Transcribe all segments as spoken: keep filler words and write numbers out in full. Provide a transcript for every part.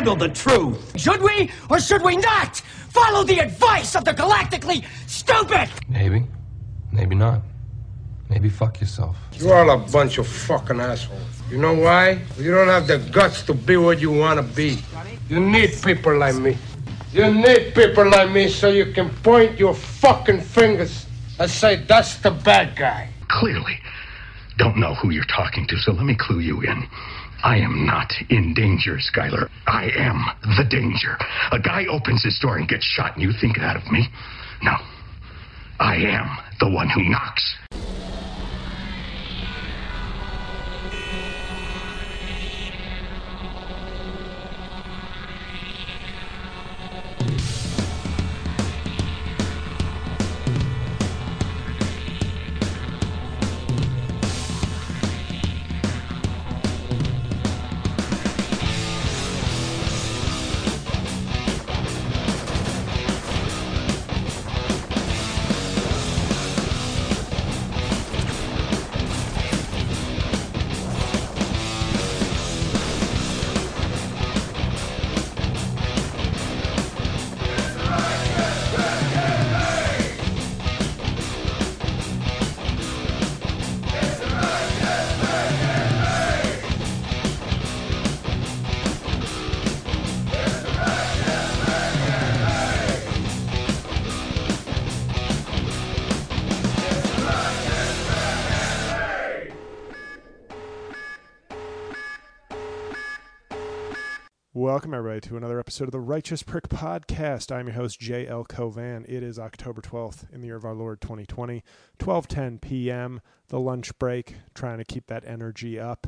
handle the truth. Should we or should we not follow the advice of the galactically stupid? Maybe. Maybe not. Maybe fuck yourself. You're all a bunch of fucking assholes. You know why? You don't have the guts to be what you want to be. You need people like me. You need people like me so you can point your fucking fingers and say, that's the bad guy. Clearly don't know who you're talking to, so let me clue you in. I am not in danger, Skyler. I am the danger. A guy opens his door and gets shot, and you think that of me? No. I am the one who knocks. Welcome, everybody, to another episode of the Righteous Prick Podcast. I'm your host, J L Covan. It is October twelfth in the year of our Lord twenty twenty, twelve ten p.m., the lunch break, trying to keep that energy up.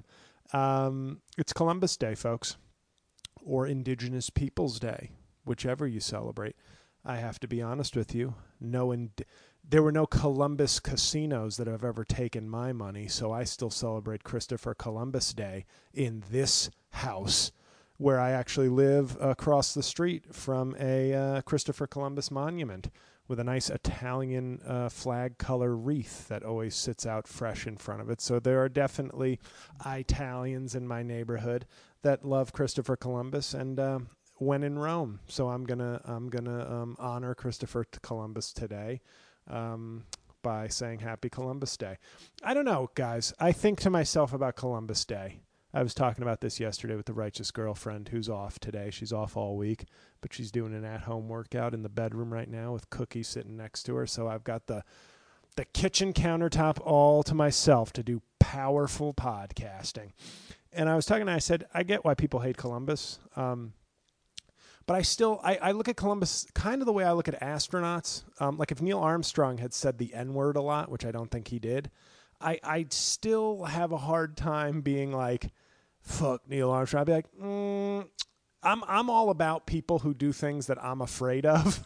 Um, it's Columbus Day, folks, or Indigenous Peoples Day, whichever you celebrate. I have to be honest with you, no ind- there were no Columbus casinos that have ever taken my money, so I still celebrate Christopher Columbus Day in this house, where I actually live across the street from a uh, Christopher Columbus monument with a nice Italian uh, flag color wreath that always sits out fresh in front of it. So there are definitely Italians in my neighborhood that love Christopher Columbus and uh, when in Rome. So I'm gonna I'm gonna um, honor Christopher Columbus today um, by saying Happy Columbus Day. I don't know, guys. I think to myself about Columbus Day. I was talking about this yesterday with the righteous girlfriend who's off today. She's off all week, but she's doing an at-home workout in the bedroom right now with Cookie sitting next to her. So I've got the the kitchen countertop all to myself to do powerful podcasting. And I was talking, I said, I get why people hate Columbus, um, but I still, I, I look at Columbus kind of the way I look at astronauts. Um, like if Neil Armstrong had said the N-word a lot, which I don't think he did, I I still have a hard time being like, fuck Neil Armstrong. I'd be like, mm, I'm I'm all about people who do things that I'm afraid of.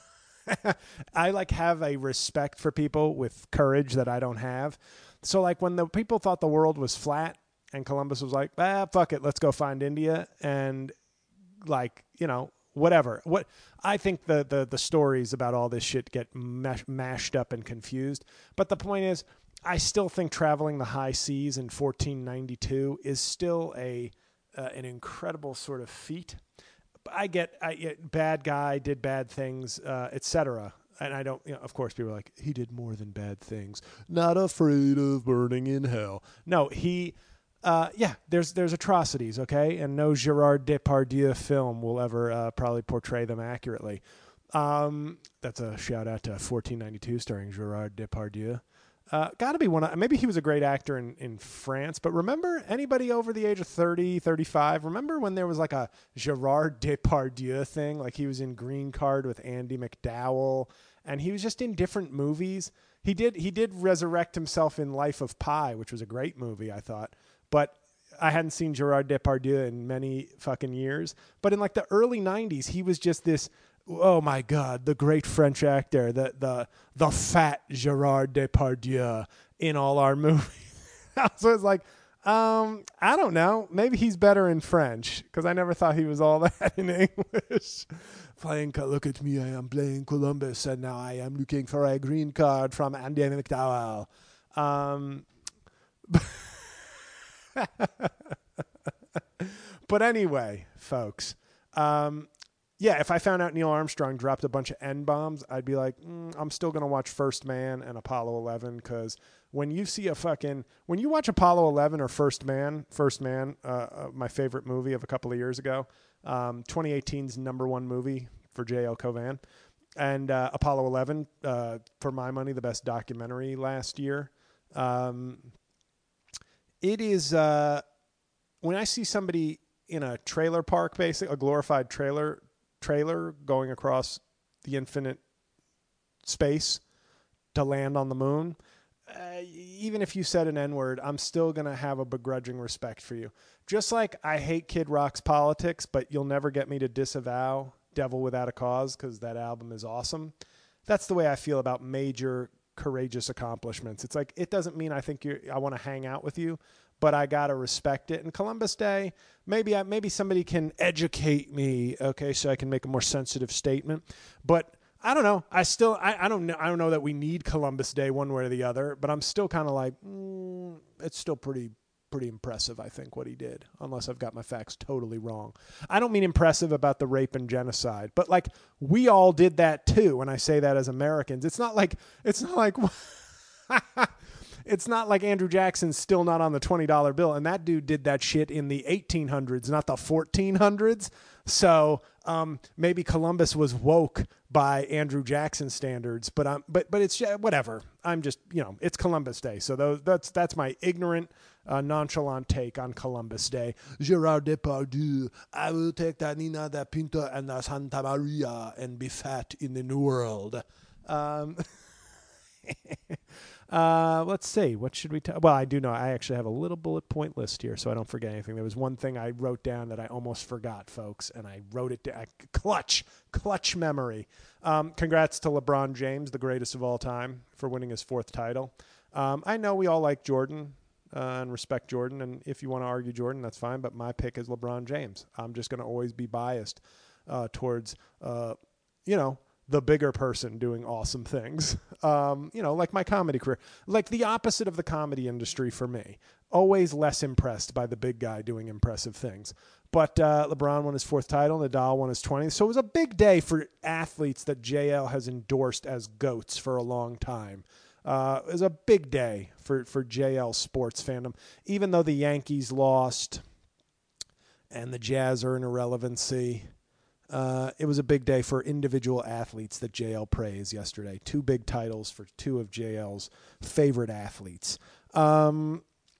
I like have a respect for people with courage that I don't have. So like when the people thought the world was flat and Columbus was like, ah, fuck it, let's go find India, and like, you know, whatever. What I think the the the stories about all this shit get mash, mashed up and confused. But the point is, I still think traveling the high seas in fourteen ninety-two is still a uh, an incredible sort of feat. I get, I get bad guy, did bad things, uh, et cetera. And I don't, you know, of course, people are like, he did more than bad things. Not afraid of burning in hell. No, he, uh, yeah, there's there's atrocities, okay? And no Gerard Depardieu film will ever uh, probably portray them accurately. Um, that's a shout out to fourteen ninety-two starring Gerard Depardieu. Uh, got to be one of, maybe he was a great actor in, in France, but remember anybody over the age of thirty, thirty-five, remember when there was like a Gerard Depardieu thing? Like he was in Green Card with Andy McDowell, and he was just in different movies. He did, he did resurrect himself in Life of Pi, which was a great movie, I thought, but I hadn't seen Gerard Depardieu in many fucking years. But in like the early nineties, he was just this, oh my God, the great French actor, the the the fat Gerard Depardieu in all our movies. So it's like, um, I don't know. Maybe he's better in French because I never thought he was all that in English. Playing, look at me, I am playing Columbus, and now I am looking for a green card from Andy McDowell. Um, but anyway, folks. Um, yeah, if I found out Neil Armstrong dropped a bunch of N-bombs, I'd be like, mm, I'm still going to watch First Man and Apollo eleven, because when you see a fucking, when you watch Apollo eleven or First Man, First Man, uh, uh, my favorite movie of a couple of years ago, um, twenty eighteen's number one movie for J L Covan, and uh, Apollo eleven, uh, for my money, the best documentary last year. Um, it is, uh, when I see somebody in a trailer park, basically a glorified trailer trailer going across the infinite space to land on the moon, uh, even if you said an N-word, I'm still going to have a begrudging respect for you. Just like I hate Kid Rock's politics, but you'll never get me to disavow Devil Without a Cause because that album is awesome. That's the way I feel about major courageous accomplishments. It's like, it doesn't mean I think you I want to hang out with you, but I got to respect it. And Columbus Day, maybe I, maybe somebody can educate me, okay, so I can make a more sensitive statement. But I don't know. I still, I, I don't know. I don't know that we need Columbus Day one way or the other, but I'm still kind of like, mm, it's still pretty, pretty impressive, I think, what he did, unless I've got my facts totally wrong. I don't mean impressive about the rape and genocide, but like, we all did that too. When I say that as Americans, it's not like, it's not like, it's not like Andrew Jackson's still not on the twenty dollar bill. And that dude did that shit in the eighteen hundreds, not the fourteen hundreds. So um, maybe Columbus was woke by Andrew Jackson standards, but um, but but it's whatever. I'm just, you know, it's Columbus Day. So those, that's that's my ignorant, uh, nonchalant take on Columbus Day. Gerard Depardieu, I will take the Nina da Pinta and the Santa Maria and be fat in the new world. Um, Uh, let's see. What should we talk? Well, I do know. I actually have a little bullet point list here, so I don't forget anything. There was one thing I wrote down that I almost forgot, folks, and I wrote it down. Clutch, clutch memory. Um, congrats to LeBron James, the greatest of all time, for winning his fourth title. Um, I know we all like Jordan uh, and respect Jordan, and if you want to argue Jordan, that's fine, but my pick is LeBron James. I'm just going to always be biased uh, towards, uh, you know, the bigger person doing awesome things, um, you know, like my comedy career, like the opposite of the comedy industry for me. Always less impressed by the big guy doing impressive things. But uh, LeBron won his fourth title, Nadal won his twentieth. So it was a big day for athletes that J L has endorsed as GOATs for a long time. Uh, it was a big day for, for J L sports fandom, even though the Yankees lost and the Jazz are an irrelevancy. Uh, it was a big day for individual athletes that J L praised yesterday. Two big titles for two of J L's favorite athletes. Um,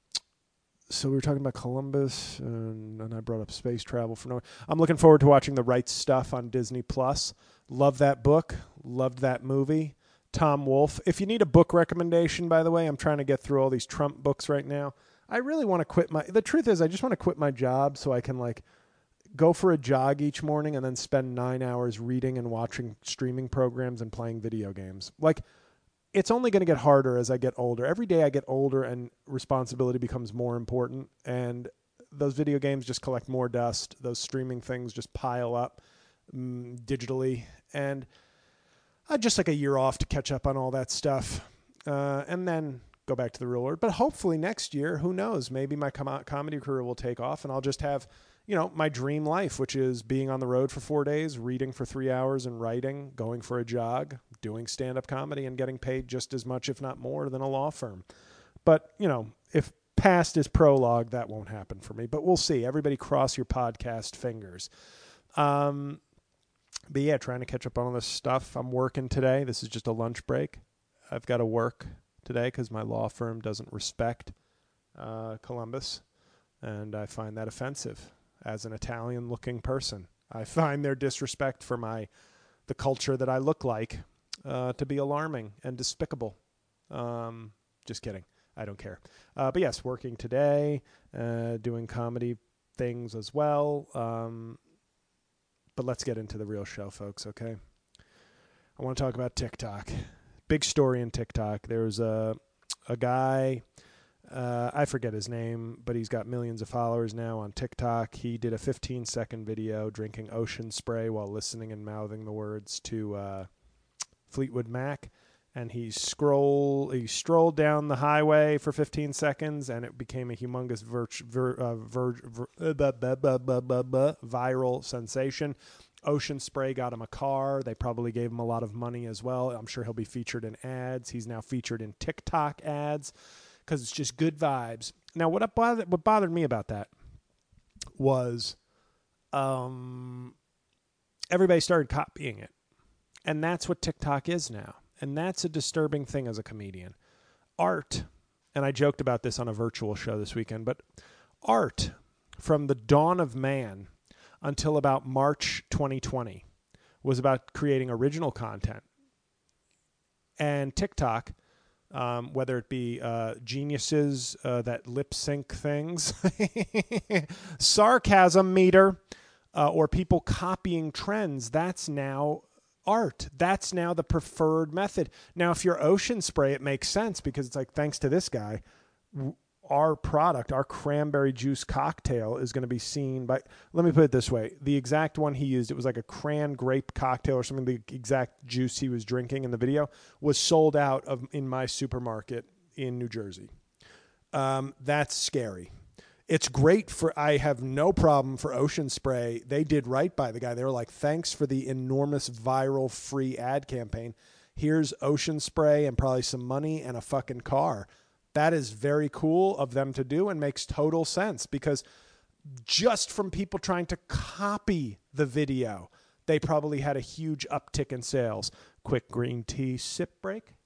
so we were talking about Columbus, and, and I brought up space travel for no. I'm looking forward to watching the Right Stuff on Disney Plus. Love that book. Loved that movie. Tom Wolfe. If you need a book recommendation, by the way, I'm trying to get through all these Trump books right now. I really want to quit my. The truth is, I just want to quit my job so I can like. Go for a jog each morning and then spend nine hours reading and watching streaming programs and playing video games. Like, it's only going to get harder as I get older. Every day I get older and responsibility becomes more important, and those video games just collect more dust. Those streaming things just pile up um, digitally, and I'd just like a year off to catch up on all that stuff, uh, and then go back to the real world. But hopefully next year, who knows, maybe my com- comedy career will take off, and I'll just have... you know, my dream life, which is being on the road for four days, reading for three hours and writing, going for a jog, doing stand-up comedy, and getting paid just as much, if not more, than a law firm. But, you know, if past is prologue, that won't happen for me. But we'll see. Everybody cross your podcast fingers. Um, but, yeah, trying to catch up on all this stuff. I'm working today. This is just a lunch break. I've got to work today because my law firm doesn't respect uh, Columbus, and I find that offensive. As an Italian-looking person, I find their disrespect for my the culture that I look like uh, to be alarming and despicable. Um, just kidding. I don't care. Uh, but yes, working today, uh, doing comedy things as well. Um, but let's get into the real show, folks, okay? I want to talk about TikTok. Big story in TikTok. There's a, a guy... Uh, I forget his name, but he's got millions of followers now on TikTok. He did a fifteen second video drinking ocean spray while listening and mouthing the words to uh, Fleetwood Mac. and he scroll he strolled down the highway for fifteen seconds, and it became a humongous vir- vir- uh, vir- vir- uh, blah, blah, blah, blah, blah, blah, viral sensation. Ocean Spray got him a car. They probably gave him a lot of money as well. I'm sure he'll be featured in ads. He's now featured in TikTok ads because it's just good vibes. Now, what bothered, what bothered me about that was um, everybody started copying it. And that's what TikTok is now. And that's a disturbing thing as a comedian. Art, and I joked about this on a virtual show this weekend, but art from the dawn of man until about March twenty twenty was about creating original content. And TikTok, um, whether it be uh, geniuses uh, that lip sync things, sarcasm meter, uh, or people copying trends, that's now art. That's now the preferred method. Now, if you're Ocean Spray, it makes sense because it's like, thanks to this guy, our product, our cranberry juice cocktail is going to be seen by, let me put it this way. The exact one he used, it was like a cran grape cocktail or something. The exact juice he was drinking in the video was sold out of in my supermarket in New Jersey. Um, that's scary. It's great for, I have no problem for Ocean Spray. They did right by the guy. They were like, thanks for the enormous viral free ad campaign. Here's Ocean Spray and probably some money and a fucking car. That is very cool of them to do and makes total sense because just from people trying to copy the video, they probably had a huge uptick in sales. Quick green tea sip break.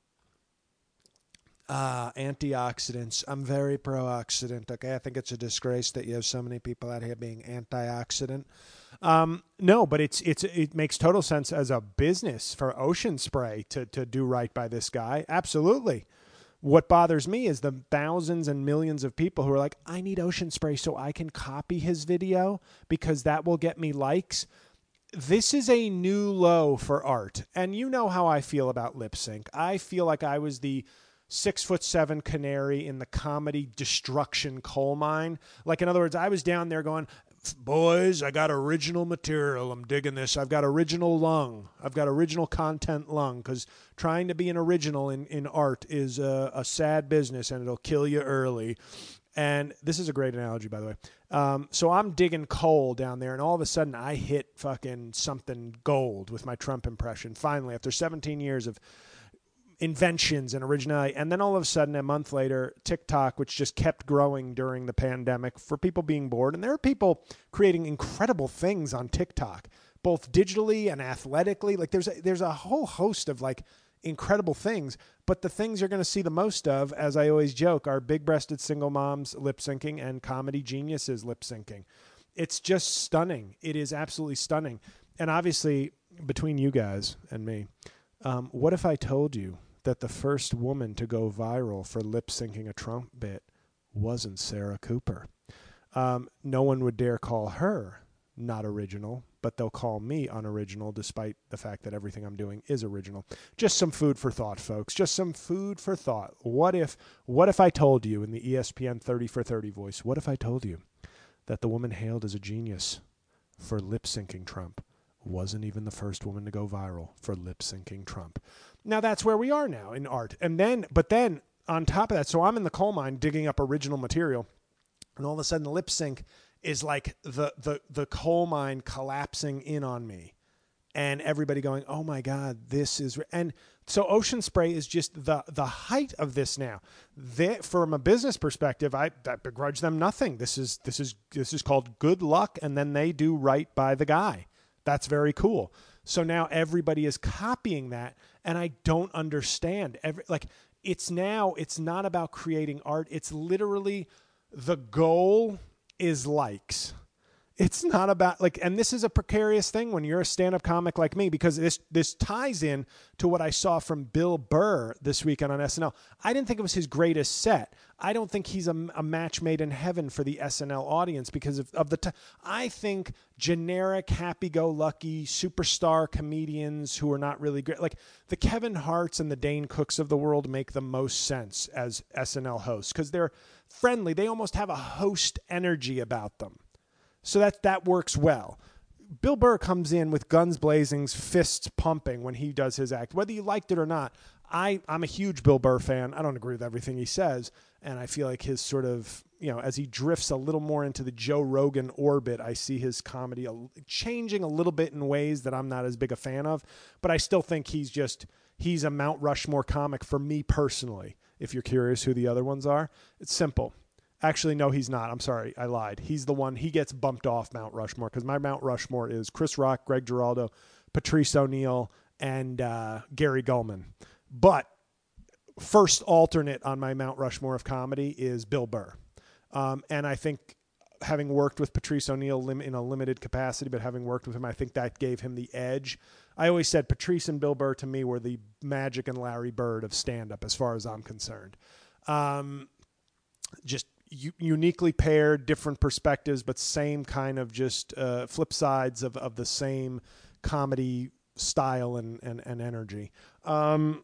Ah, antioxidants. I'm very pro-oxidant. Okay, I think it's a disgrace that you have so many people out here being antioxidant. Um, no, but it's it's it makes total sense as a business for Ocean Spray to to do right by this guy. Absolutely. What bothers me is the thousands and millions of people who are like, I need Ocean Spray so I can copy his video because that will get me likes. This is a new low for art. And you know how I feel about lip sync. I feel like I was the six foot seven canary in the comedy destruction coal mine. Like, in other words, I was down there going, boys, I got original material. I'm digging this. I've got original lung. I've got original content lung because trying to be an original in, in art is a, a sad business and it'll kill you early. And this is a great analogy, by the way. Um, so I'm digging coal down there, and all of a sudden I hit fucking something gold with my Trump impression. Finally, after seventeen years of inventions and originality. And then all of a sudden, a month later, TikTok, which just kept growing during the pandemic for people being bored. And there are people creating incredible things on TikTok, both digitally and athletically. Like there's a, there's a whole host of like incredible things. But the things you're going to see the most of, as I always joke, are big-breasted single moms lip syncing and comedy geniuses lip syncing. It's just stunning. It is absolutely stunning. And obviously, between you guys and me, um, what if I told you that the first woman to go viral for lip syncing a Trump bit wasn't Sarah Cooper? Um, no one would dare call her not original, but they'll call me unoriginal despite the fact that everything I'm doing is original. Just some food for thought, folks. Just some food for thought. What if, what if I told you in the E S P N thirty for thirty voice, what if I told you that the woman hailed as a genius for lip syncing Trump wasn't even the first woman to go viral for lip syncing Trump? Now that's where we are now in art. And then, but then on top of that, so I'm in the coal mine digging up original material, and all of a sudden the lip sync is like the, the, the coal mine collapsing in on me, and everybody going, oh my God, this is, re-. And so Ocean Spray is just the, the height of this now. They, from a business perspective, I, I begrudge them nothing. This is, this is, this is called good luck. And then they do right by the guy. That's very cool. So now everybody is copying that, and I don't understand. Every, like, it's now, it's not about creating art. It's literally the goal is likes. It's not about, like, and this is a precarious thing when you're a stand-up comic like me, because this this ties in to what I saw from Bill Burr this weekend on S N L. I didn't think it was his greatest set. I don't think he's a, a match made in heaven for the S N L audience because of, of the t- I think generic, happy-go-lucky superstar comedians who are not really great, like the Kevin Harts and the Dane Cooks of the world, make the most sense as S N L hosts because they're friendly. They almost have a host energy about them. So that that works well. Bill Burr comes in with guns blazing, fists pumping when he does his act. Whether you liked it or not, I, I'm a huge Bill Burr fan. I don't agree with everything he says. And I feel like his sort of, you know, as he drifts a little more into the Joe Rogan orbit, I see his comedy a, changing a little bit in ways that I'm not as big a fan of. But I still think he's just, he's a Mount Rushmore comic for me personally. If you're curious who the other ones are, it's simple. Actually, no, he's not. I'm sorry. I lied. He's the one, he gets bumped off Mount Rushmore because my Mount Rushmore is Chris Rock, Greg Giraldo, Patrice O'Neal, and uh, Gary Gulman. But first alternate on my Mount Rushmore of comedy is Bill Burr. Um, and I think having worked with Patrice O'Neal lim- in a limited capacity, but having worked with him, I think that gave him the edge. I always said Patrice and Bill Burr to me were the Magic and Larry Bird of stand-up as far as I'm concerned. Um, just u- uniquely paired, different perspectives, but same kind of just uh, flip sides of, of the same comedy style and, and, and energy. Um,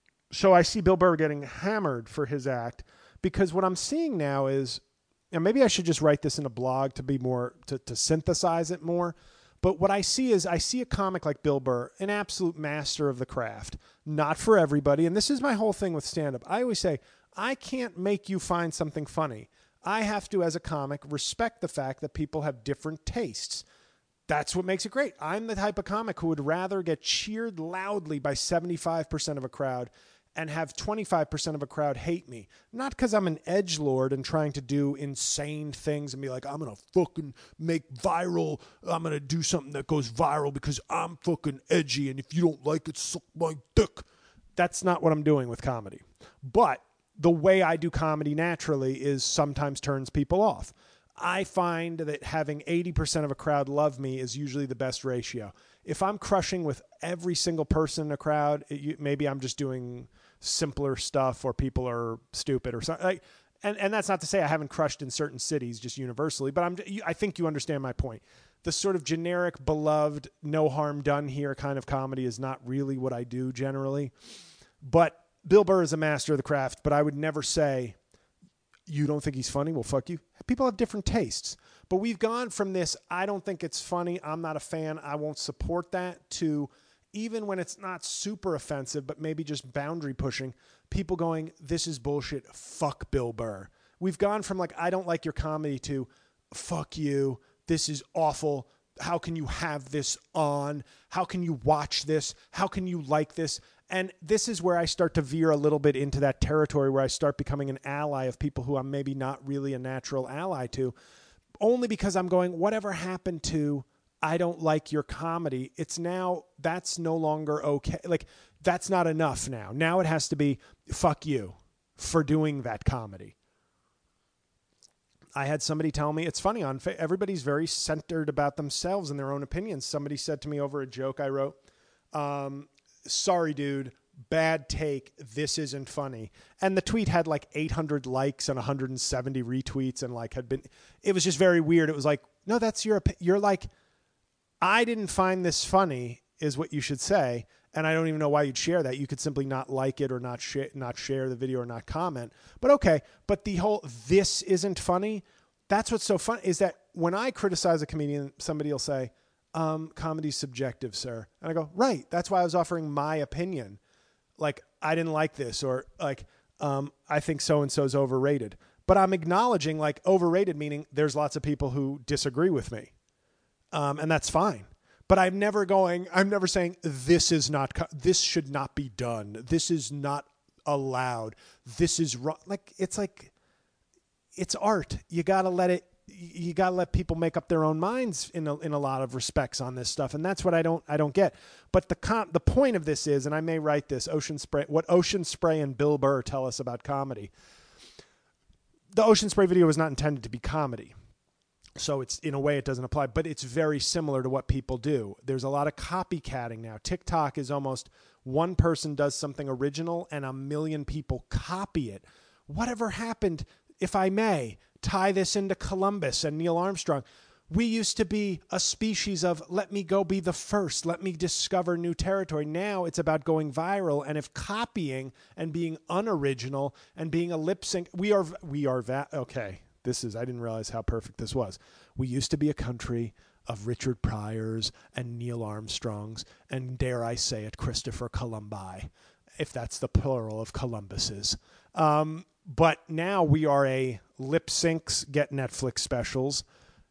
So I see Bill Burr getting hammered for his act because what I'm seeing now is, and maybe I should just write this in a blog to be more, to, to synthesize it more. But what I see is I see a comic like Bill Burr, an absolute master of the craft, not for everybody. And this is my whole thing with stand-up. I always say, I can't make you find something funny. I have to, as a comic, respect the fact that people have different tastes. That's what makes it great. I'm the type of comic who would rather get cheered loudly by seventy-five percent of a crowd and have twenty-five percent of a crowd hate me. Not because I'm an edgelord and trying to do insane things and be like, I'm going to fucking make viral. I'm going to do something that goes viral because I'm fucking edgy. And if you don't like it, suck my dick. That's not what I'm doing with comedy. But the way I do comedy naturally is sometimes turns people off. I find that having eighty percent of a crowd love me is usually the best ratio. If I'm crushing with every single person in a crowd, it, maybe I'm just doing simpler stuff or people are stupid or something. Like, and, and that's not to say I haven't crushed in certain cities just universally, but I'm, I think you understand my point. The sort of generic, beloved, no harm done here kind of comedy is not really what I do generally. But Bill Burr is a master of the craft, but I would never say, you don't think he's funny? Well, fuck you. People have different tastes. But we've gone from this, I don't think it's funny, I'm not a fan, I won't support that, to even when it's not super offensive, but maybe just boundary pushing, people going, this is bullshit, fuck Bill Burr. We've gone from like, I don't like your comedy to, fuck you, this is awful, how can you have this on? How can you watch this? How can you like this? And this is where I start to veer a little bit into that territory where I start becoming an ally of people who I'm maybe not really a natural ally to, only because I'm going, whatever happened to, I don't like your comedy. It's now, that's no longer okay. Like, that's not enough now. Now it has to be, fuck you for doing that comedy. I had somebody tell me, it's funny, on everybody's very centered about themselves and their own opinions. Somebody said to me over a joke I wrote, um, sorry, dude, bad take. This isn't funny. And the tweet had like eight hundred likes and one hundred seventy retweets and like had been, it was just very weird. It was like, no, that's your, you're like, I didn't find this funny is what you should say. And I don't even know why you'd share that. You could simply not like it or not share, not share the video or not comment. But okay. But the whole, this isn't funny. That's what's so fun is that when I criticize a comedian, somebody will say, um, comedy's subjective, sir. And I go, right. That's why I was offering my opinion. Like, I didn't like this, or like, um, I think so-and-so's overrated. But I'm acknowledging like overrated, meaning there's lots of people who disagree with me. Um, and that's fine. But I'm never going, I'm never saying this is not, this should not be done. This is not allowed. This is wrong. Like, it's like, it's art. You got to let it, you got to let people make up their own minds in a, in a lot of respects on this stuff. And that's what I don't, I don't get. But the com- the point of this is, and I may write this, Ocean Spray, what Ocean Spray and Bill Burr tell us about comedy. The Ocean Spray video was not intended to be comedy. So it's, in a way, it doesn't apply, but it's very similar to what people do. There's a lot of copycatting now. TikTok is almost one person does something original and a million people copy it. Whatever happened, if I may, tie this into Columbus and Neil Armstrong. We used to be a species of, let me go be the first, let me discover new territory. Now it's about going viral. And if copying and being unoriginal and being a lip sync, we are, we are, va- okay. This is, I didn't realize how perfect this was. We used to be a country of Richard Pryors and Neil Armstrongs and, dare I say it, Christopher Columbi. if that's the plural of Columbuses. Um, but now we are a lip syncs, get Netflix specials.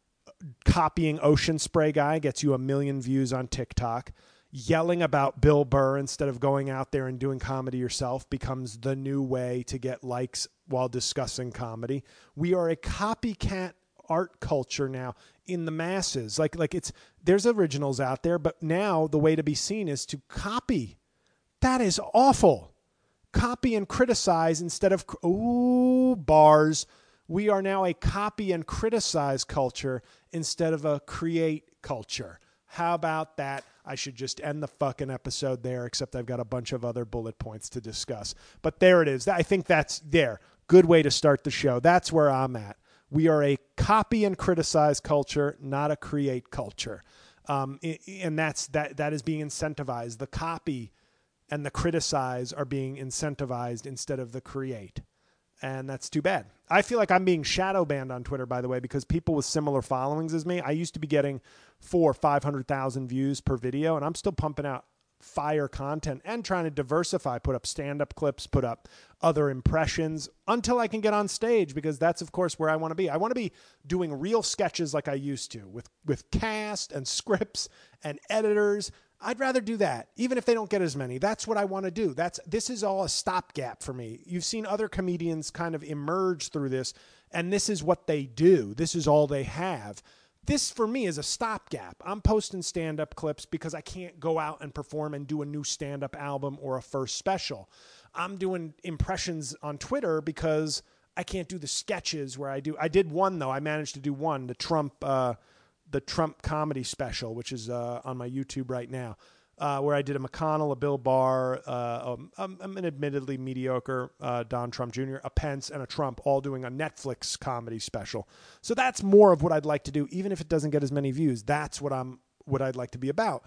Copying Ocean Spray guy gets you a million views on TikTok. Yelling about Bill Burr instead of going out there and doing comedy yourself becomes the new way to get likes while discussing comedy. We are a copycat art culture now in the masses. Like, like it's, there's originals out there, but now the way to be seen is to copy. That is awful. Copy and criticize instead of, ooh, bars. We are now a copy and criticize culture instead of a create culture. How about that? I should just end the fucking episode there, except I've got a bunch of other bullet points to discuss. But there it is. I think that's there. Good way to start the show. That's where I'm at. We are a copy and criticize culture, not a create culture. Um, and that's that. That is being incentivized. The copy and the criticize are being incentivized instead of the create. And that's too bad. I feel like I'm being shadow banned on Twitter, by the way, because people with similar followings as me, I used to be getting four, five hundred thousand views per video, and I'm still pumping out fire content and trying to diversify, put up stand-up clips, put up other impressions until I can get on stage, because that's, of course, where I want to be. I want to be doing real sketches like I used to with, with cast and scripts and editors. I'd rather do that, even if they don't get as many. That's what I want to do. That's this is all a stopgap for me. You've seen other comedians kind of emerge through this, and this is what they do. This is all they have. This, for me, is a stopgap. I'm posting stand-up clips because I can't go out and perform and do a new stand-up album or a first special. I'm doing impressions on Twitter because I can't do the sketches where I do. I did one, though. I managed to do one, the Trump uh, the Trump comedy special, which is uh, on my YouTube right now, uh, where I did a McConnell, a Bill Barr, uh, um, um, an admittedly mediocre uh, Don Trump Junior, a Pence, and a Trump, all doing a Netflix comedy special. So that's more of what I'd like to do, even if it doesn't get as many views. That's what I'm, what I'd like to be about.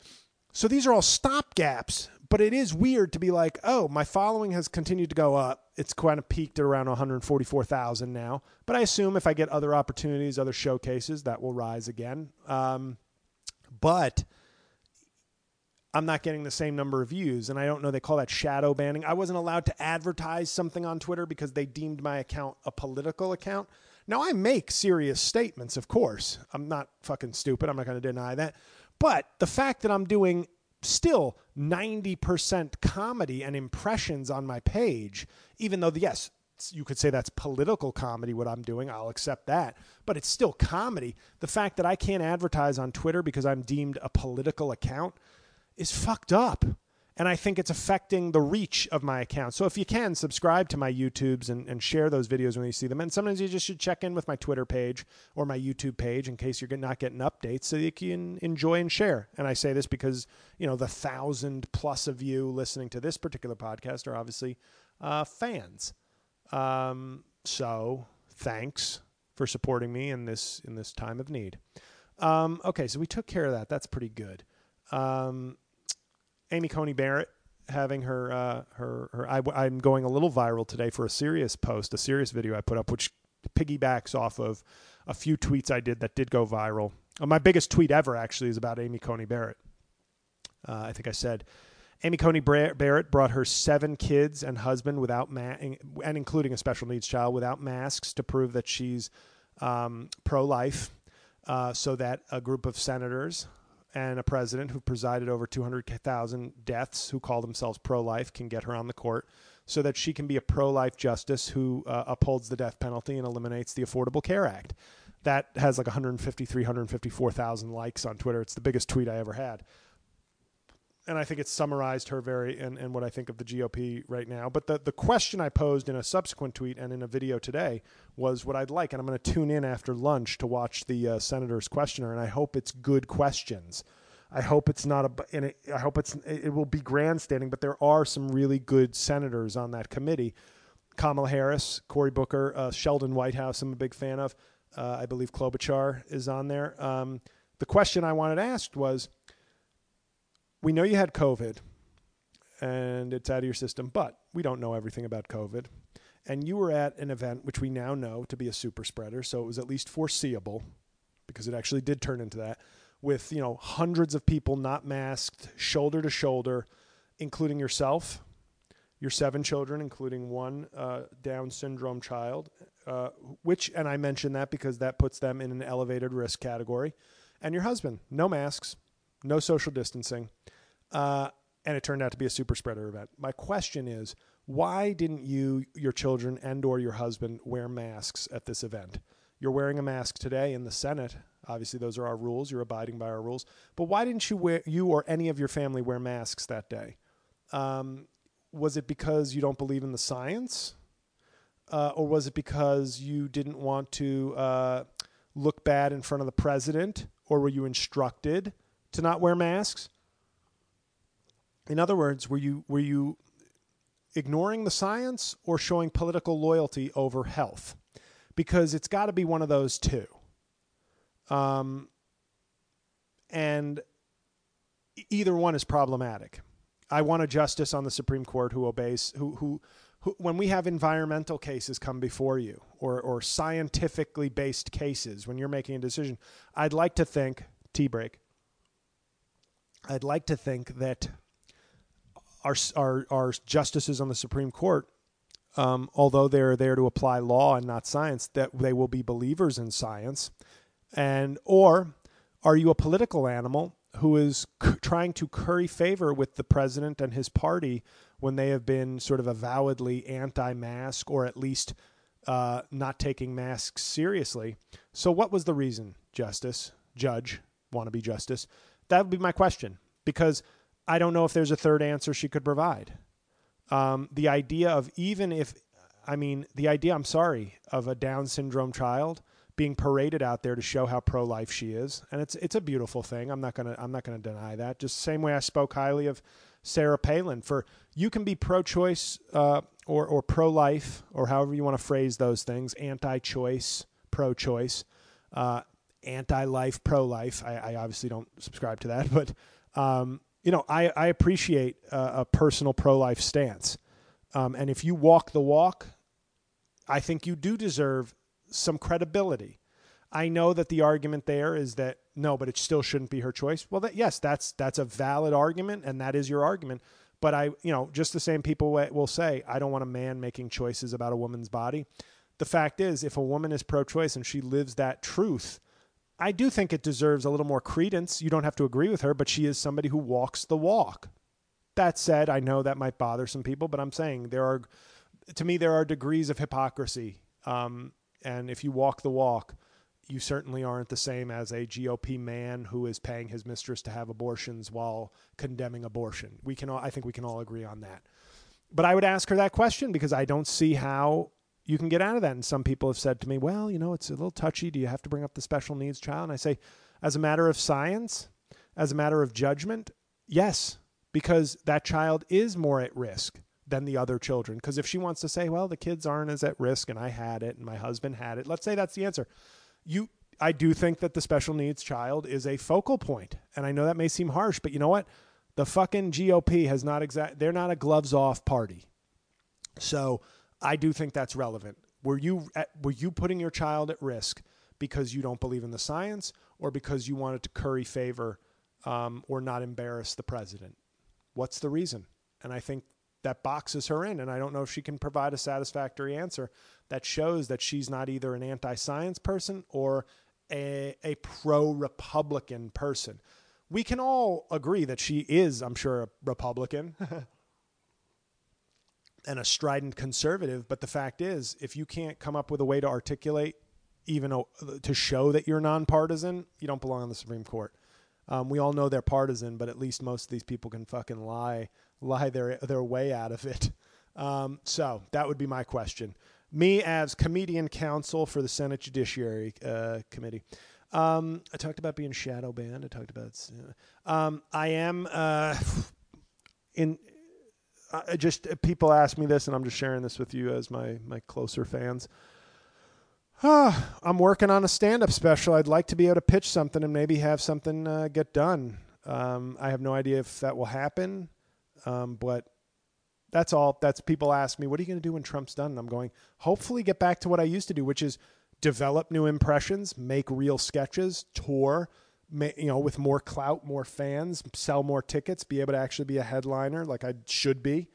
So these are all stopgaps, but it is weird to be like, oh, my following has continued to go up. It's kind of peaked at around one hundred forty-four thousand now. But I assume if I get other opportunities, other showcases, that will rise again. Um, but I'm not getting the same number of views. And I don't know, they call that shadow banning. I wasn't allowed to advertise something on Twitter because they deemed my account a political account. Now, I make serious statements, of course. I'm not fucking stupid. I'm not going to deny that. But the fact that I'm doing still ninety percent comedy and impressions on my page, even though, yes, you could say that's political comedy, what I'm doing, I'll accept that, but it's still comedy. The fact that I can't advertise on Twitter because I'm deemed a political account is fucked up. And I think it's affecting the reach of my account. So if you can, subscribe to my YouTubes and, and share those videos when you see them. And sometimes you just should check in with my Twitter page or my YouTube page in case you're not getting updates so you can enjoy and share. And I say this because, you know, the thousand plus of you listening to this particular podcast are obviously uh, fans. Um, so thanks for supporting me in this in this time of need. Um, okay, so we took care of that. That's pretty good. Um Amy Coney Barrett having her, uh, her, her, I, I'm going a little viral today for a serious post, a serious video I put up, which piggybacks off of a few tweets I did that did go viral. Uh, my biggest tweet ever actually is about Amy Coney Barrett. Uh, I think I said, Amy Coney Barrett brought her seven kids and husband without ma- and including a special needs child without masks to prove that she's um, pro-life, uh, so that a group of senators and a president who presided over two hundred thousand deaths who call themselves pro-life can get her on the court so that she can be a pro-life justice who uh, upholds the death penalty and eliminates the Affordable Care Act. That has like one hundred fifty-three, one hundred fifty-four thousand likes on Twitter. It's the biggest tweet I ever had. And I think it summarized her very, and, and what I think of the G O P right now. But the, the question I posed in a subsequent tweet and in a video today was what I'd like. And I'm going to tune in after lunch to watch the uh, senator's questioner. And I hope it's good questions. I hope it's not a, and it, I hope it's, it will be grandstanding, but there are some really good senators on that committee. Kamala Harris, Cory Booker, uh, Sheldon Whitehouse, I'm a big fan of. Uh, I believe Klobuchar is on there. Um, the question I wanted asked was, we know you had COVID and it's out of your system, but we don't know everything about COVID. And you were at an event which we now know to be a super spreader, so it was at least foreseeable because it actually did turn into that, with, you know, hundreds of people not masked, shoulder to shoulder, including yourself, your seven children, including one uh, Down syndrome child, uh, which, and I mention that because that puts them in an elevated risk category, and your husband, no masks, no social distancing, uh, and it turned out to be a super spreader event. My question is, why didn't you, your children, and or your husband wear masks at this event? You're wearing a mask today in the Senate. Obviously, those are our rules. You're abiding by our rules. But why didn't you wear, you or any of your family wear masks that day? Um, was it because you don't believe in the science? Uh, or was it because you didn't want to uh, look bad in front of the president? Or were you instructed to not wear masks? In other words, were you were you ignoring the science or showing political loyalty over health? Because it's got to be one of those two. Um, and either one is problematic. I want a justice on the Supreme Court who obeys, who, who, who when we have environmental cases come before you or, or scientifically based cases, when you're making a decision, I'd like to think, tea break, I'd like to think that our, our, our justices on the Supreme Court, um, although they're there to apply law and not science, that they will be believers in science. And, or are you a political animal who is c- trying to curry favor with the president and his party when they have been sort of avowedly anti-mask or at least uh, not taking masks seriously? So what was the reason, Justice, Judge, wannabe Justice? That would be my question, because I don't know if there's a third answer she could provide. Um, the idea of even if, I mean, the idea, I'm sorry, of a Down syndrome child being paraded out there to show how pro-life she is. And it's it's a beautiful thing. I'm not going to I'm not going to deny that. Just the same way I spoke highly of Sarah Palin. For you can be pro-choice uh, or or pro-life, or however you want to phrase those things, anti-choice, pro-choice, uh, anti-life, pro-life. I, I obviously don't subscribe to that, but um, you know, I, I appreciate uh, a personal pro-life stance. Um, and if you walk the walk, I think you do deserve some credibility. I know that the argument there is that no, but it still shouldn't be her choice. Well, that, yes, that's that's a valid argument, and that is your argument. But I, you know, just the same people will say, I don't want a man making choices about a woman's body. The fact is, if a woman is pro-choice and she lives that truth, I do think it deserves a little more credence. You don't have to agree with her, but she is somebody who walks the walk. That said, I know that might bother some people, but I'm saying there are, to me, there are degrees of hypocrisy. Um, And if you walk the walk, you certainly aren't the same as a G O P man who is paying his mistress to have abortions while condemning abortion. We can all, I think we can all agree on that. But I would ask her that question because I don't see how you can get out of that. And some people have said to me, well, you know, it's a little touchy. Do you have to bring up the special needs child? And I say, as a matter of science, as a matter of judgment, yes, because that child is more at risk than the other children. Because if she wants to say, well, the kids aren't as at risk and I had it and my husband had it, let's say that's the answer. You, I do think that the special needs child is a focal point. And I know that may seem harsh, but you know what? The fucking G O P has not exact, they're not a gloves off party. So I do think that's relevant. Were you, at, were you putting your child at risk because you don't believe in the science or because you wanted to curry favor um, or not embarrass the president? What's the reason? And I think that boxes her in, and I don't know if she can provide a satisfactory answer that shows that she's not either an anti-science person or a, a pro-Republican person. We can all agree that she is, I'm sure, a Republican and a strident conservative, but the fact is, if you can't come up with a way to articulate, even a, to show that you're nonpartisan, you don't belong on the Supreme Court. Um, we all know they're partisan, but at least most of these people can fucking lie, lie their their way out of it. Um, so that would be my question. Me as comedian counsel for the Senate Judiciary uh, Committee. Um, I talked about being shadow banned. I talked about. Uh, um, I am uh, in. Uh, just uh, people ask me this, and I'm just sharing this with you as my my closer fans. Uh, I'm working on a stand-up special. I'd like to be able to pitch something and maybe have something uh, get done. Um, I have no idea if that will happen, um, but that's all. That's people ask me, what are you going to do when Trump's done? And I'm going, hopefully get back to what I used to do, which is develop new impressions, make real sketches, tour, ma- you know, with more clout, more fans, sell more tickets, be able to actually be a headliner like I should be.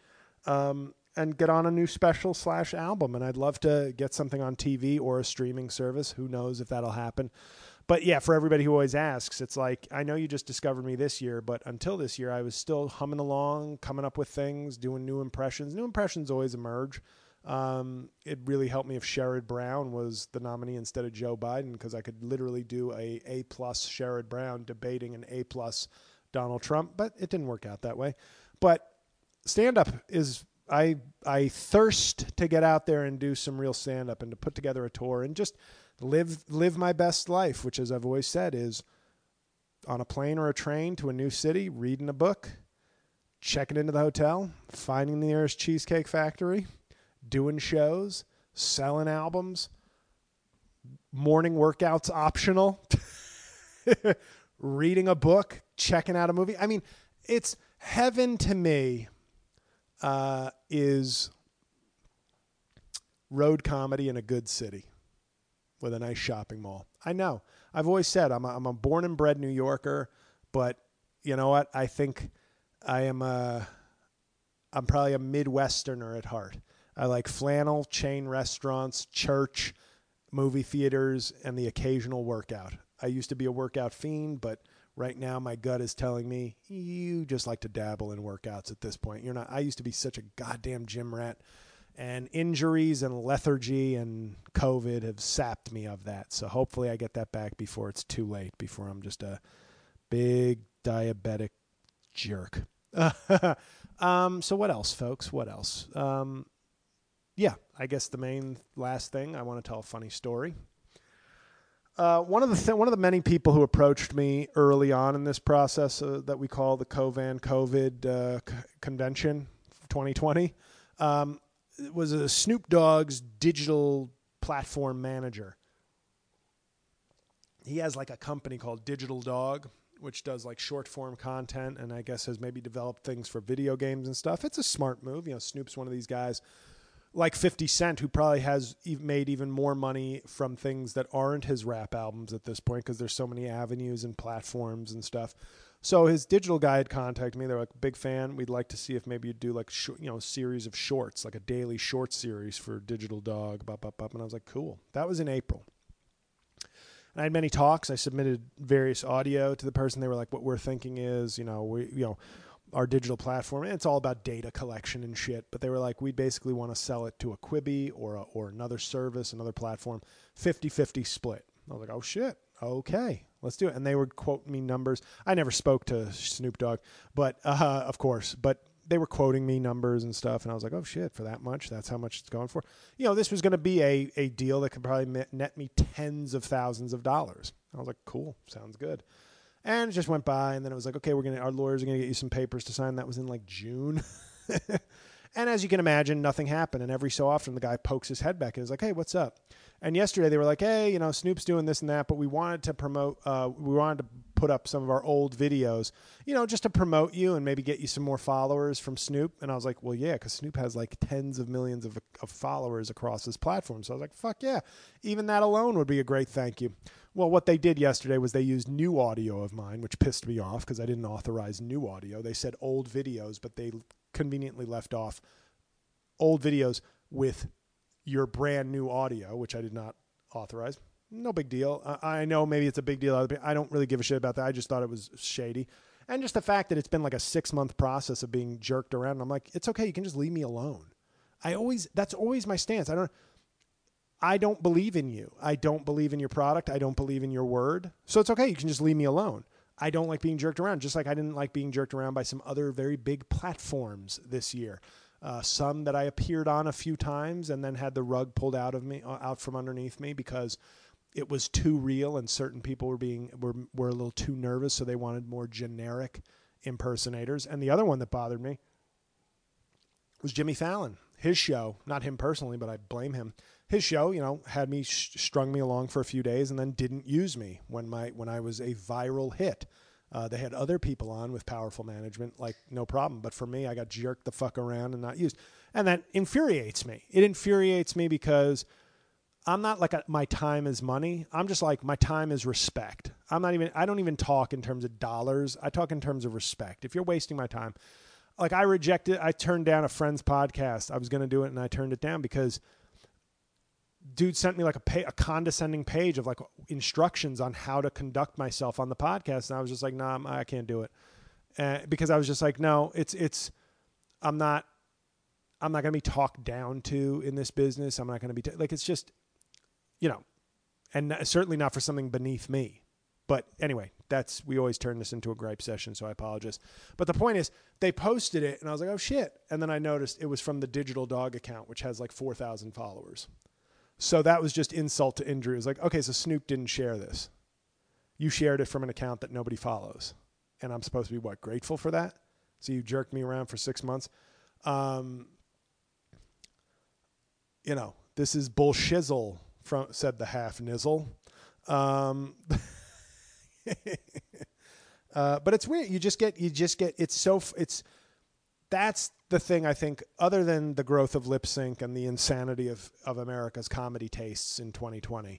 um, and get on a new special slash album. And I'd love to get something on T V or a streaming service. Who knows if that'll happen. But yeah, for everybody who always asks, it's like, I know you just discovered me this year, but until this year, I was still humming along, coming up with things, doing new impressions. New impressions always emerge. Um, it really helped me if Sherrod Brown was the nominee instead of Joe Biden, because I could literally do a A plus Sherrod Brown debating an A plus Donald Trump, but it didn't work out that way. But stand-up is, I I thirst to get out there and do some real stand-up and to put together a tour and just live live my best life, which, as I've always said, is on a plane or a train to a new city, reading a book, checking into the hotel, finding the nearest Cheesecake Factory, doing shows, selling albums, morning workouts optional, reading a book, checking out a movie. I mean, it's heaven to me. Uh, is road comedy in a good city with a nice shopping mall. I know. I've always said I'm a, I'm a born and bred New Yorker, but you know what? I think I am a, I'm probably a Midwesterner at heart. I like flannel, chain restaurants, church, movie theaters, and the occasional workout. I used to be a workout fiend, but right now my gut is telling me you just like to dabble in workouts at this point. You're not. I used to be such a goddamn gym rat, and injuries and lethargy and COVID have sapped me of that. So hopefully I get that back before it's too late, before I'm just a big diabetic jerk. um, so what else, folks? What else? Um, yeah, I guess the main last thing, I want to tell a funny story. Uh, one of the th- one of the many people who approached me early on in this process uh, that we call the Covan COVID uh, c- convention twenty twenty um, was a Snoop Dogg's digital platform manager. He has like a company called Digital Dog, which does like short form content, and I guess has maybe developed things for video games and stuff. It's a smart move. You know, Snoop's one of these guys like fifty Cent, who probably has made even more money from things that aren't his rap albums at this point, because there's so many avenues and platforms and stuff. So his digital guy had contacted me. They're like, big fan. We'd like to see if maybe you'd do like, sh- you know, a series of shorts, like a daily short series for Digital Dog. Bop, bop, bop. And I was like, cool. That was in April. And I had many talks. I submitted various audio to the person. They were like, what we're thinking is, you know, we, you know, our digital platform, and it's all about data collection and shit. But they were like, we basically want to sell it to a Quibi or a, or another service, another platform, fifty-fifty split. I was like, oh shit. Okay, let's do it. And they would quote me numbers. I never spoke to Snoop Dogg, but uh, of course, but they were quoting me numbers and stuff. And I was like, oh shit, for that much, that's how much it's going for. You know, this was going to be a, a deal that could probably net me tens of thousands of dollars. I was like, cool, sounds good. And it just went by, and then it was like, okay, we're gonna, our lawyers are gonna get you some papers to sign. That was in like June. And as you can imagine, nothing happened. And every so often, the guy pokes his head back and is like, hey, what's up? And yesterday they were like, hey, you know, Snoop's doing this and that, but we wanted to promote, uh, we wanted to put up some of our old videos, you know, just to promote you and maybe get you some more followers from Snoop. And I was like, well, yeah, because Snoop has like tens of millions of, of followers across his platform. So I was like, fuck yeah, even that alone would be a great thank you. Well, what they did yesterday was they used new audio of mine, which pissed me off because I didn't authorize new audio. They said old videos, but they conveniently left off old videos with your brand new audio, which I did not authorize. No big deal. I, I know maybe it's a big deal. I don't really give a shit about that. I just thought it was shady. And just the fact that it's been like a six month process of being jerked around. And I'm like, it's okay. You can just leave me alone. I always, that's always my stance. I don't, I don't believe in you. I don't believe in your product. I don't believe in your word. So it's okay. You can just leave me alone. I don't like being jerked around, just like I didn't like being jerked around by some other very big platforms this year. Uh, some that I appeared on a few times and then had the rug pulled out of me, out from underneath me, because it was too real and certain people were being were were a little too nervous, so they wanted more generic impersonators. And the other one that bothered me was Jimmy Fallon. His show, not him personally, but I blame him. His show, you know, had me sh- strung me along for a few days and then didn't use me when my when I was a viral hit. Uh, they had other people on with powerful management, like no problem. But for me, I got jerked the fuck around and not used. And that infuriates me. It infuriates me because I'm not like a, my time is money. I'm just like, my time is respect. I'm not even, I don't even talk in terms of dollars. I talk in terms of respect. If you're wasting my time, like I rejected, I turned down a friend's podcast. I was going to do it and I turned it down because dude sent me like a pay, a condescending page of like instructions on how to conduct myself on the podcast. And I was just like, nah, I can't do it. Uh, because I was just like, no, it's, it's, I'm not, I'm not going to be talked down to in this business. I'm not going to be t- like, it's just, you know, and certainly not for something beneath me. But anyway, that's, we always turn this into a gripe session, so I apologize. But the point is, they posted it, and I was like, oh, shit. And then I noticed it was from the Digital Dog account, which has like four thousand followers. So that was just insult to injury. It was like, okay, so Snoop didn't share this. You shared it from an account that nobody follows. And I'm supposed to be, what, grateful for that? So you jerked me around for six months? Um, you know, this is bullshizzle, from, said the half-nizzle. Um uh, but it's weird. You just get, you just get, it's so, it's, that's the thing I think, other than the growth of lip sync and the insanity of, of America's comedy tastes in twenty twenty.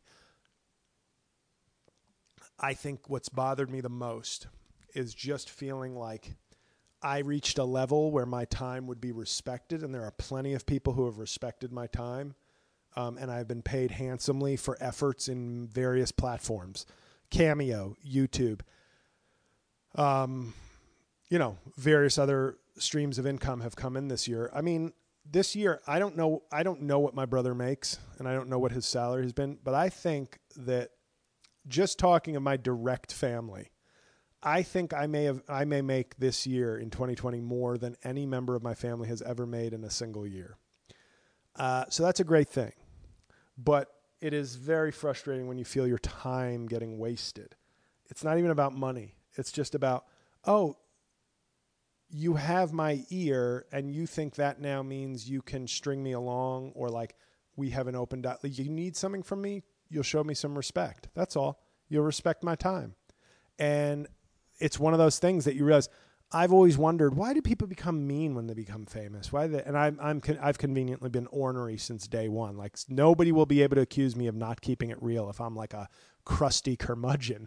I think what's bothered me the most is just feeling like I reached a level where my time would be respected. And there are plenty of people who have respected my time. Um, and I've been paid handsomely for efforts in various platforms. Cameo, YouTube, um, you know, various other streams of income have come in this year. I mean, this year, I don't know, I don't know what my brother makes, and I don't know what his salary has been, but I think that just talking of my direct family, I think I may have, I may make this year in twenty twenty more than any member of my family has ever made in a single year. Uh, so that's a great thing, but it is very frustrating when you feel your time getting wasted. It's not even about money. It's just about, oh, you have my ear and you think that now means you can string me along, or like we have an open dot. You need something from me, you'll show me some respect. That's all. You'll respect my time. And it's one of those things that you realize, I've always wondered, why do people become mean when they become famous? Why? They, and I'm, I'm, I've conveniently been ornery since day one. Like nobody will be able to accuse me of not keeping it real if I'm like a crusty curmudgeon.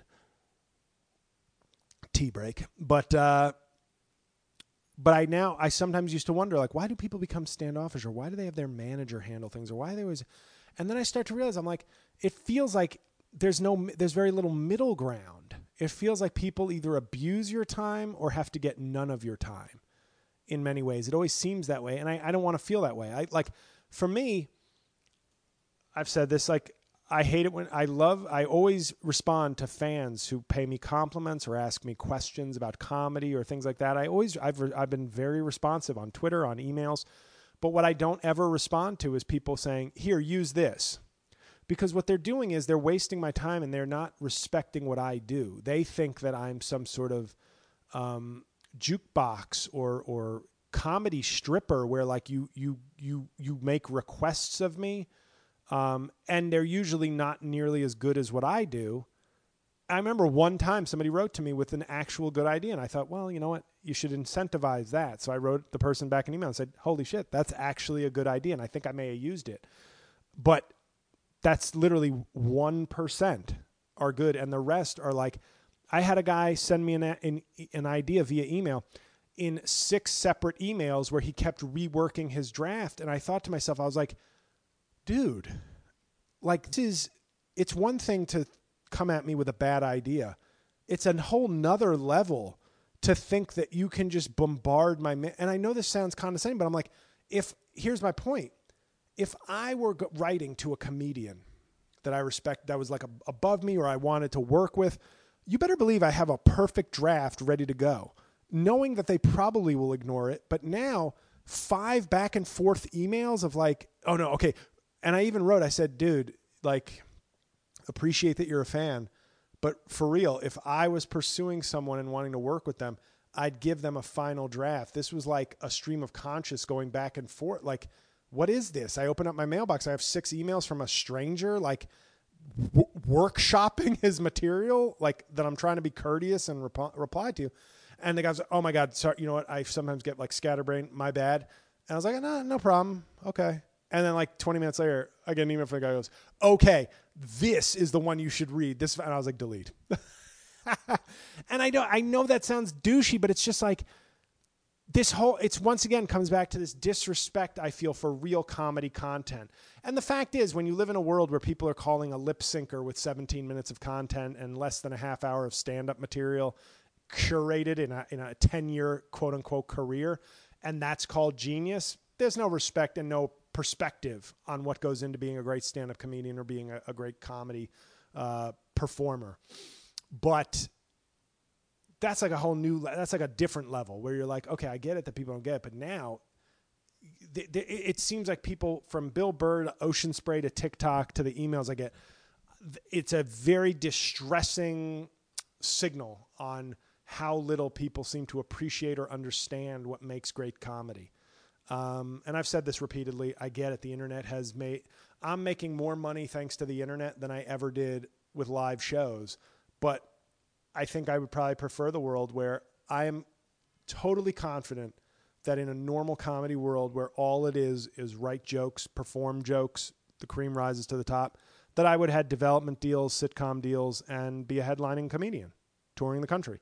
Tea break. But, uh, but I now, I sometimes used to wonder, like, why do people become standoffish, or why do they have their manager handle things, or why are they always, and then I start to realize, I'm like, it feels like there's no, there's very little middle ground. It feels like people either abuse your time or have to get none of your time in many ways. It always seems that way. And I, I don't want to feel that way. I like, for me, I've said this, like, I hate it when I love, I always respond to fans who pay me compliments or ask me questions about comedy or things like that. I always, I've, I've been very responsive on Twitter, on emails, but what I don't ever respond to is people saying, here, use this. Because what they're doing is they're wasting my time and they're not respecting what I do. They think that I'm some sort of um, jukebox or or comedy stripper where like you you you you make requests of me, um, and they're usually not nearly as good as what I do. I remember one time somebody wrote to me with an actual good idea, and I thought, well, you know what? You should incentivize that. So I wrote the person back an email and said, holy shit, that's actually a good idea, and I think I may have used it. But that's literally one percent are good. And the rest are like, I had a guy send me an, an, an idea via email in six separate emails where he kept reworking his draft. And I thought to myself, I was like, dude, like this is, it's one thing to come at me with a bad idea. It's a whole nother level to think that you can just bombard my, ma- and I know this sounds condescending, but I'm like, if, here's my point. If I were g- writing to a comedian that I respect, that was like a, above me or I wanted to work with, you better believe I have a perfect draft ready to go, knowing that they probably will ignore it. But now five back and forth emails of like, oh no, okay. And I even wrote, I said, dude, like, appreciate that you're a fan, but for real, if I was pursuing someone and wanting to work with them, I'd give them a final draft. This was like a stream of conscious going back and forth. Like, what is this? I open up my mailbox. I have six emails from a stranger, like w- workshopping his material, like that I'm trying to be courteous and rep- reply to. And the guy's like, oh my God, sorry. You know what? I sometimes get like scatterbrain, my bad. And I was like, no, no problem. Okay. And then like twenty minutes later, I get an email from the guy who goes, okay, this is the one you should read. This, and I was like, delete. And I know, I know that sounds douchey, but it's just like, this whole, it's once again comes back to this disrespect I feel for real comedy content. And the fact is, when you live in a world where people are calling a lip syncer with seventeen minutes of content and less than a half hour of stand-up material curated in a, in a ten-year quote-unquote career, and that's called genius, there's no respect and no perspective on what goes into being a great stand-up comedian or being a, a great comedy uh, performer. But that's like a whole new, that's like a different level where you're like, okay, I get it that people don't get it, but now th- th- it seems like people from Bill Burr to Ocean Spray to TikTok to the emails I get, it's a very distressing signal on how little people seem to appreciate or understand what makes great comedy. Um, and I've said this repeatedly. I get it. The internet has made, I'm making more money thanks to the internet than I ever did with live shows. But I think I would probably prefer the world where I am totally confident that in a normal comedy world where all it is is write jokes, perform jokes, the cream rises to the top, that I would have development deals, sitcom deals, and be a headlining comedian touring the country.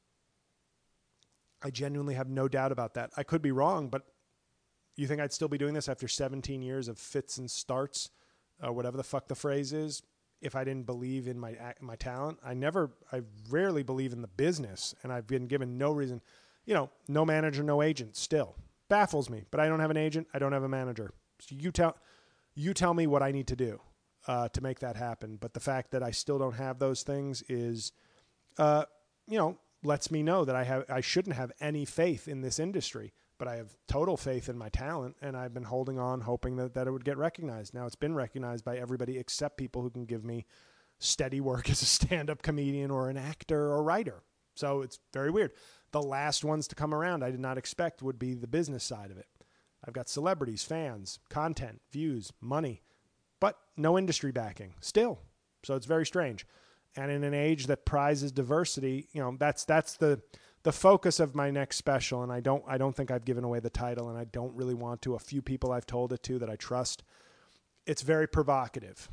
I genuinely have no doubt about that. I could be wrong, but you think I'd still be doing this after seventeen years of fits and starts, uh, whatever the fuck the phrase is, if I didn't believe in my my talent? I never, I rarely believe in the business, and I've been given no reason, you know, no manager, no agent still. Baffles me, but I don't have an agent, I don't have a manager. So you tell, you tell me what I need to do uh, to make that happen. But the fact that I still don't have those things is, uh, you know, lets me know that I have, I shouldn't have any faith in this industry. But I have total faith in my talent, and I've been holding on, hoping that, that it would get recognized. Now it's been recognized by everybody except people who can give me steady work as a stand-up comedian or an actor or writer. So it's very weird. The last ones to come around I did not expect would be the business side of it. I've got celebrities, fans, content, views, money, but no industry backing still. So it's very strange. And in an age that prizes diversity, you know, that's that's the... the focus of my next special, and I don't I don't think I've given away the title, and I don't really want to. A few people I've told it to that I trust. It's very provocative.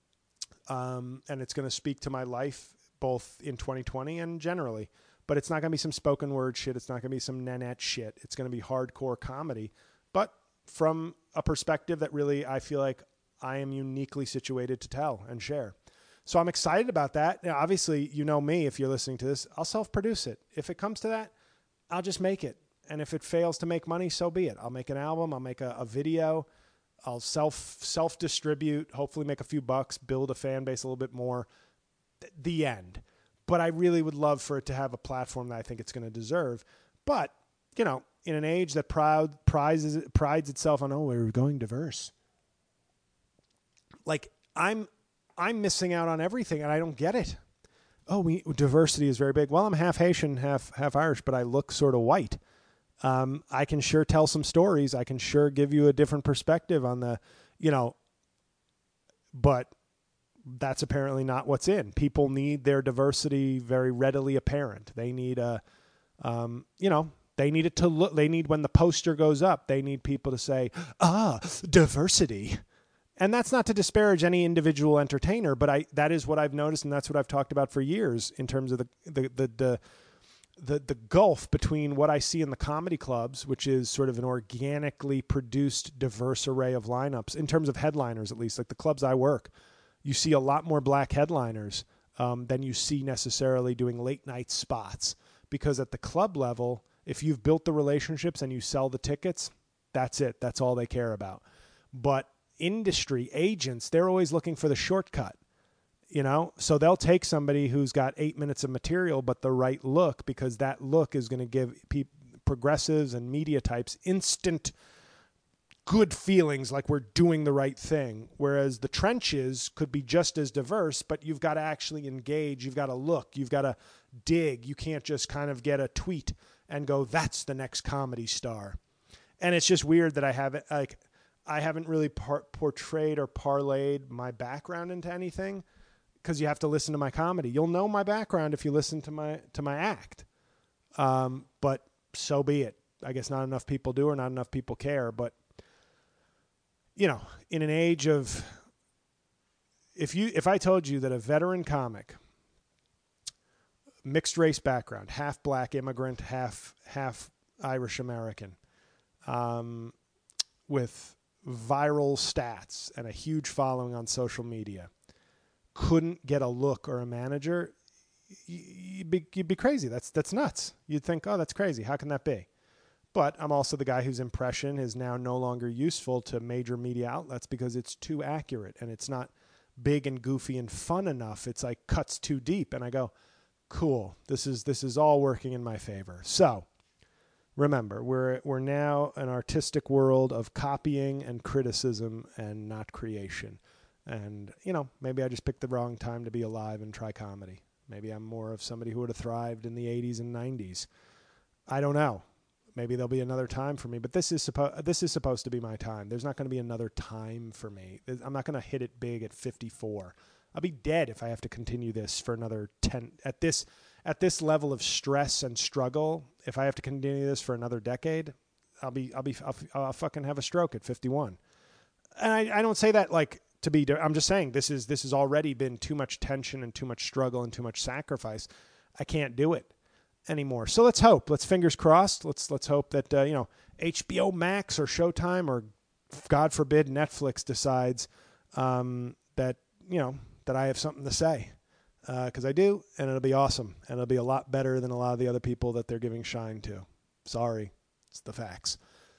Um, and it's going to speak to my life both in twenty twenty and generally. But it's not going to be some spoken word shit. It's not going to be some Nanette shit. It's going to be hardcore comedy, but from a perspective that really I feel like I am uniquely situated to tell and share. So I'm excited about that. Now, obviously, you know me, if you're listening to this, I'll self-produce it. If it comes to that, I'll just make it. And if it fails to make money, so be it. I'll make an album. I'll make a, a video. I'll self, self-distribute, hopefully make a few bucks, build a fan base a little bit more. The end. But I really would love for it to have a platform that I think it's going to deserve. But, you know, in an age that proud prizes, prides itself on, oh, we're going diverse. Like, I'm... I'm missing out on everything, and I don't get it. Oh, we, diversity is very big. Well, I'm half Haitian, half half Irish, but I look sort of white. Um, I can sure tell some stories. I can sure give you a different perspective on the, you know, but that's apparently not what's in. People need their diversity very readily apparent. They need a, um, you know, they need it to look, they need when the poster goes up, they need people to say, ah, diversity. And that's not to disparage any individual entertainer, but I that is what I've noticed, and that's what I've talked about for years in terms of the the the the the, the gulf between what I see in the comedy clubs, which is sort of an organically produced, diverse array of lineups, in terms of headliners at least, like the clubs I work, you see a lot more black headliners um, than you see necessarily doing late night spots. Because at the club level, if you've built the relationships and you sell the tickets, that's it. That's all they care about. But industry agents, they're always looking for the shortcut, you know, so they'll take somebody who's got eight minutes of material, but the right look, because that look is going to give people, progressives and media types, instant good feelings like we're doing the right thing. Whereas the trenches could be just as diverse, but you've got to actually engage. You've got to look, you've got to dig. You can't just kind of get a tweet and go, that's the next comedy star. And it's just weird that I haven't like, I haven't really par- portrayed or parlayed my background into anything, because you have to listen to my comedy. You'll know my background if you listen to my to my act. Um, but so be it. I guess not enough people do, or not enough people care. But, you know, in an age of, if you if I told you that a veteran comic, mixed race background, half black immigrant, half half Irish American, um, with viral stats and a huge following on social media, couldn't get a look or a manager, you'd be, you'd be crazy. That's that's nuts. You'd think, oh, that's crazy. How can that be? But I'm also the guy whose impression is now no longer useful to major media outlets because it's too accurate and it's not big and goofy and fun enough. It's like cuts too deep. And I go, cool, this is this is all working in my favor. So remember, we're we're now an artistic world of copying and criticism and not creation. And, you know, maybe I just picked the wrong time to be alive and try comedy. Maybe I'm more of somebody who would have thrived in the eighties and nineties. I don't know. Maybe there'll be another time for me, but this is supposed this is supposed to be my time. There's not going to be another time for me. I'm not going to hit it big at fifty-four. I'll be dead if I have to continue this for another ten at this at this level of stress and struggle. If I have to continue this for another decade, I'll be I'll be I'll, I'll fucking have a stroke at fifty-one. And I, I don't say that like to be. I'm just saying this is this has already been too much tension and too much struggle and too much sacrifice. I can't do it anymore. So let's hope. Let's fingers crossed. Let's let's hope that uh, you know H B O Max or Showtime or God forbid Netflix decides um, that you know that I have something to say because uh, I do, and it'll be awesome, and it'll be a lot better than a lot of the other people that they're giving shine to. Sorry, it's the facts.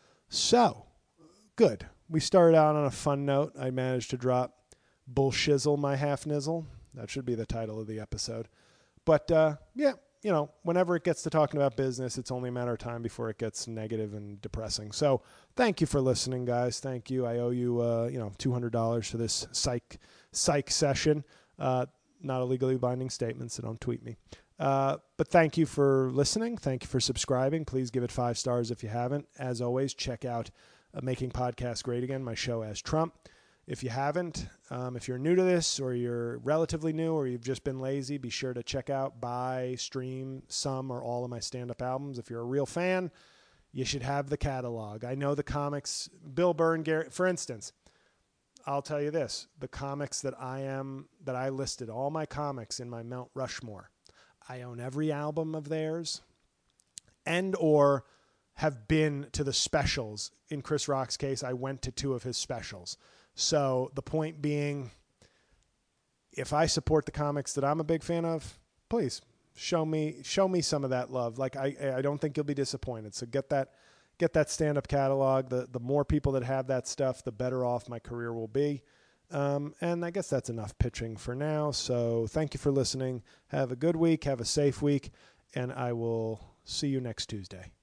So good. We started out on a fun note. I managed to drop bullshizzle my half nizzle. That should be the title of the episode. But uh, yeah. You know, whenever it gets to talking about business, it's only a matter of time before it gets negative and depressing. So thank you for listening, guys. Thank you. I owe you, uh, you know, two hundred dollars for this psych psych session. Uh, not a legally binding statement, so don't tweet me. Uh, but thank you for listening. Thank you for subscribing. Please give it five stars if you haven't. As always, check out uh, Making Podcasts Great Again, my show as Trump. If you haven't, um, if you're new to this or you're relatively new or you've just been lazy, be sure to check out, buy, stream some or all of my stand-up albums. If you're a real fan, you should have the catalog. I know the comics, Bill Burr and Gary, for instance, I'll tell you this, the comics that I am, that I listed, all my comics in my Mount Rushmore, I own every album of theirs and or have been to the specials. In Chris Rock's case, I went to two of his specials. So the point being, if I support the comics that I'm a big fan of, please show me show me some of that love. Like I I don't think you'll be disappointed. So get that get that stand-up catalog. The the more people that have that stuff, the better off my career will be. Um, and I guess that's enough pitching for now. So thank you for listening. Have a good week. Have a safe week. And I will see you next Tuesday.